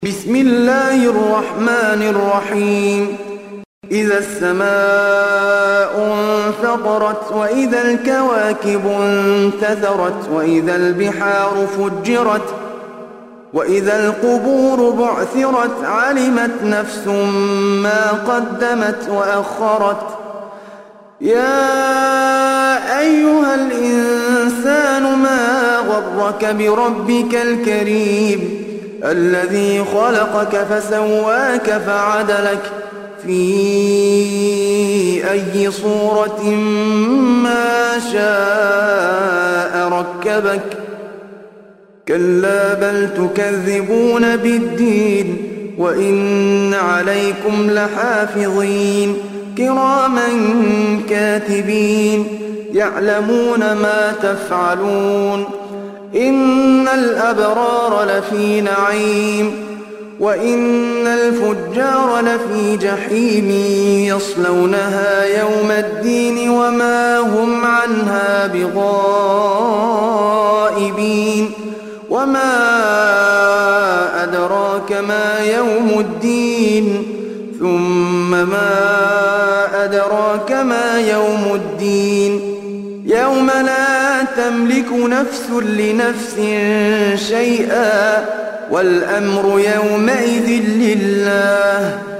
بسم الله الرحمن الرحيم. إذا السماء انفطرت وإذا الكواكب انتثرت وإذا البحار فجرت وإذا القبور بعثرت علمت نفس ما قدمت وأخرت. يا أيها الإنسان ما غرك بربك الكريم الذي خلقك فسواك فعدلك في أي صورة ما شاء ركبك. كلا بل تكذبون بالدين وإن عليكم لحافظين كراما كاتبين يعلمون ما تفعلون. إن الأبرار لفي نعيم وإن الفجار لفي جحيم يصلونها يوم الدين وما هم عنها بغائبين. وما أدراك ما يوم الدين ثم ما أدراك ما يوم الدين يوم لا تملك نفس لنفس شيئا والأمر يومئذ لله.